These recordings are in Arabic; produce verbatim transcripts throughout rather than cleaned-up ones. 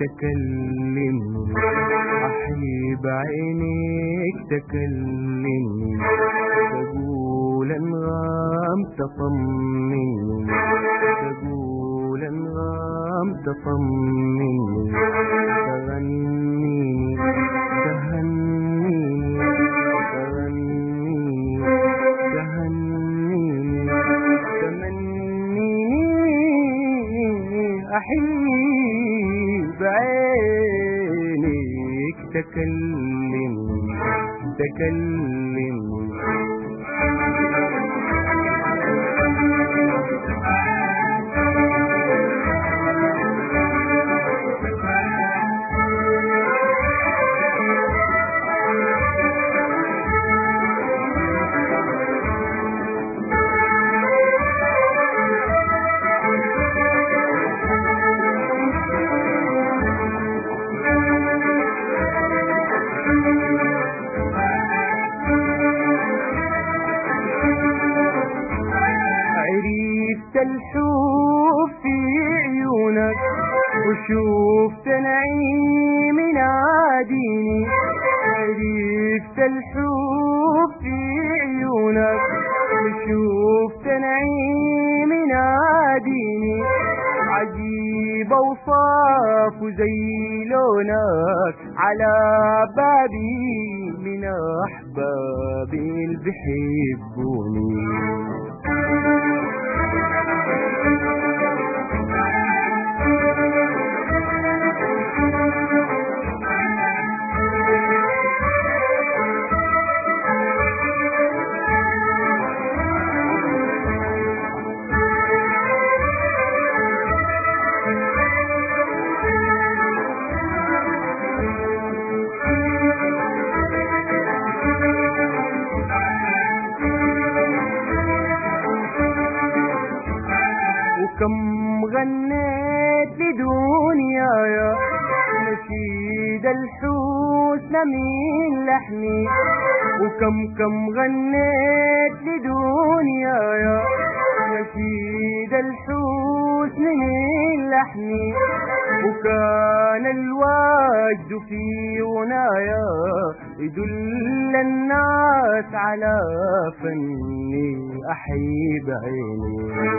تكلمني، أحيي بعينيك تكلمني، تقول أنغام تطمني، تقول أنغام تطمني، تغنيني تهنيني، تغنيني تهنيني، تمنيني أحيي بعينيك تكلمني تكلمني. عرفت الحب في عيونك وشوفت نعيم ناديني، عرفت الحب في عيونك وشوفت نعيم ناديني، عجيب اوصاف زي لونك على بابي من احبابي اللي بيحبوني. وكم غنيت لدنيايا نشيد الحسن من لحني، وكم كم غنيت لدنيايا نشيد الحسن من لحني، وكان الوجد في غنايا يدل الناس على فني أحيي بعيني.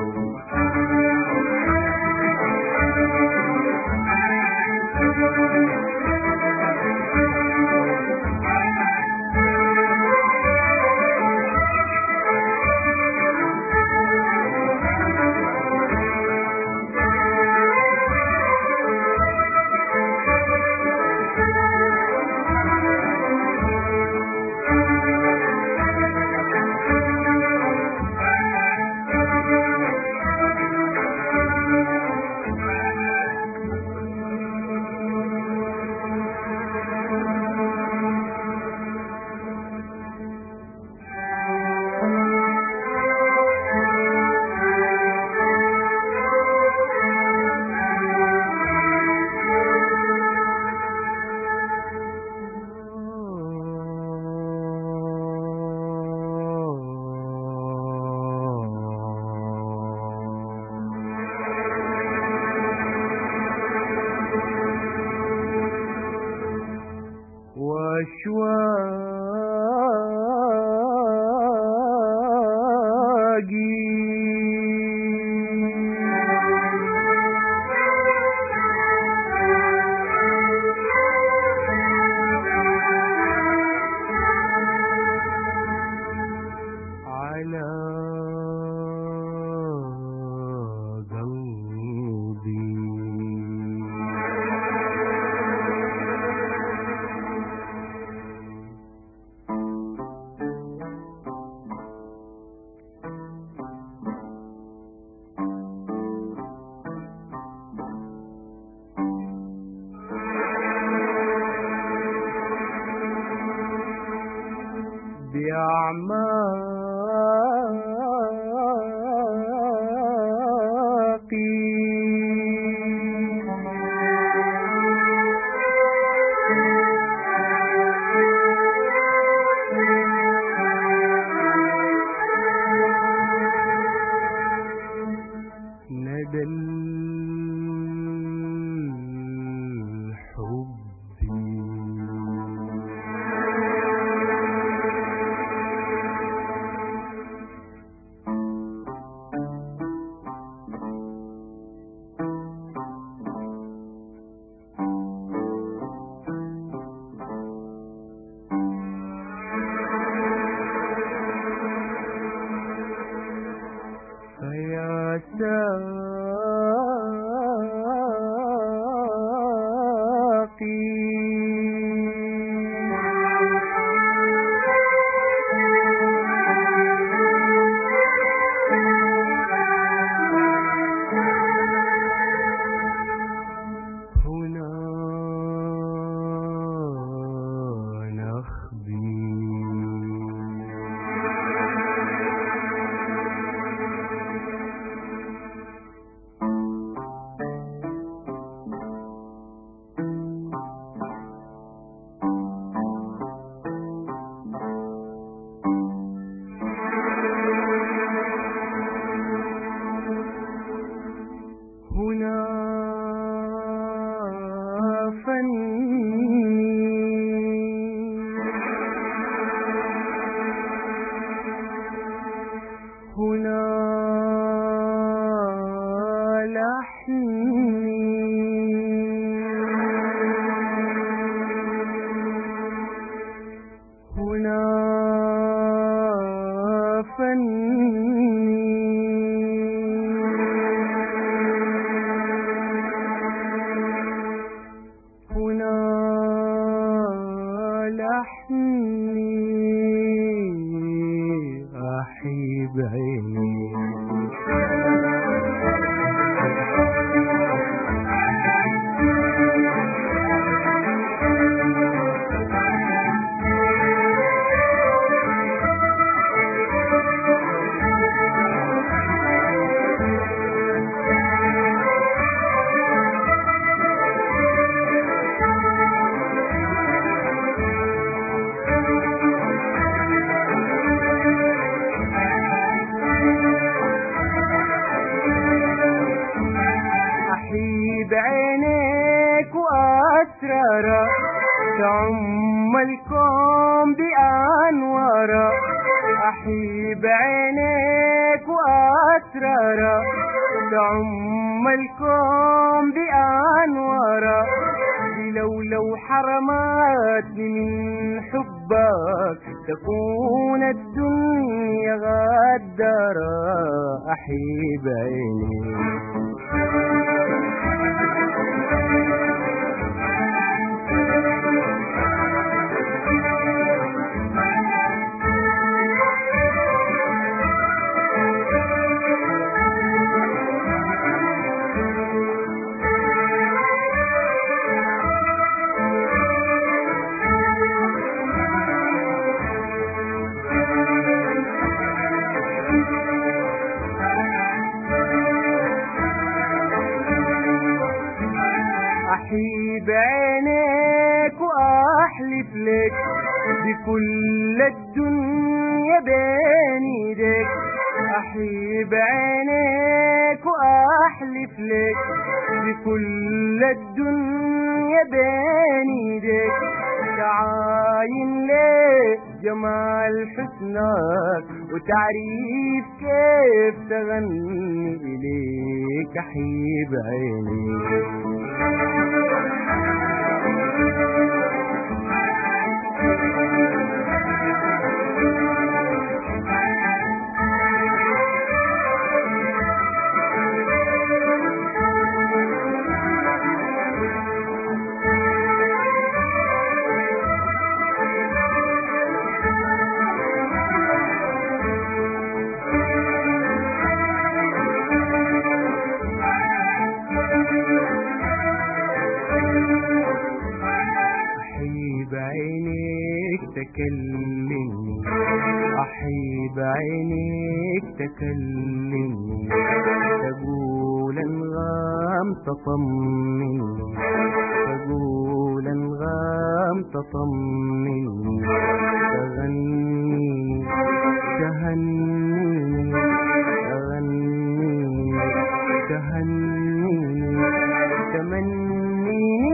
واشواقي على بأعماقي ندى أسرارا تعم الكون بأنوارا أحيب عينيك وأسرارا تعم الكون بأنوارا لو لو حرمتني من حبك تكون الدنيا غدارة أحيب عينيك أحيب عينيك وأحلف لك بكل الدنيا بين ايديك أحيب عينيك وأحلف لك بكل الدنيا بين ايديك تعاين لك جمال حسنك وتعريف كيف تغني إليك أحيب عينيك بعينيك تكلمني أحيب عينيك تكلمني تقول انغام تطمني تقول انغام تطمني تغني تهنيني تغني تهنيني تمنيني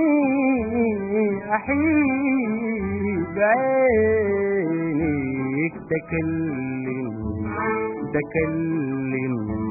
أحيب عينيك تكلم تكلم